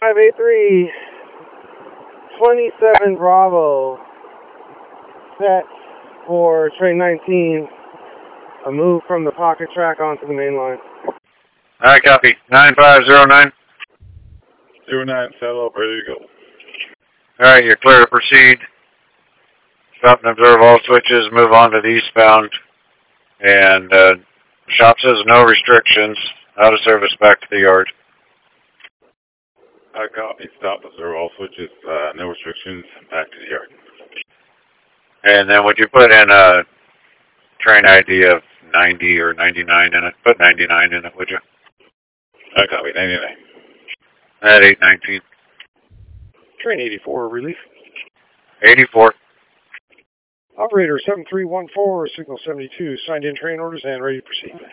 583, 27 Bravo, set for train 19, a move from the pocket track onto the main line. Alright, copy. 9509. 09, saddle up, ready to go. Alright, you're clear to proceed. Stop and observe all switches, move on to the eastbound. And shop says no restrictions. Out of service back to the yard. I copy. Stop, observe all switches, no restrictions, back to the yard. And then would you put in a train ID of 90 or 99 in it? Put 99 in it, would you? I copy. 99. At 819. Train 84, relief. 84. Operator 7314, signal 72, signed in train orders and ready to proceed.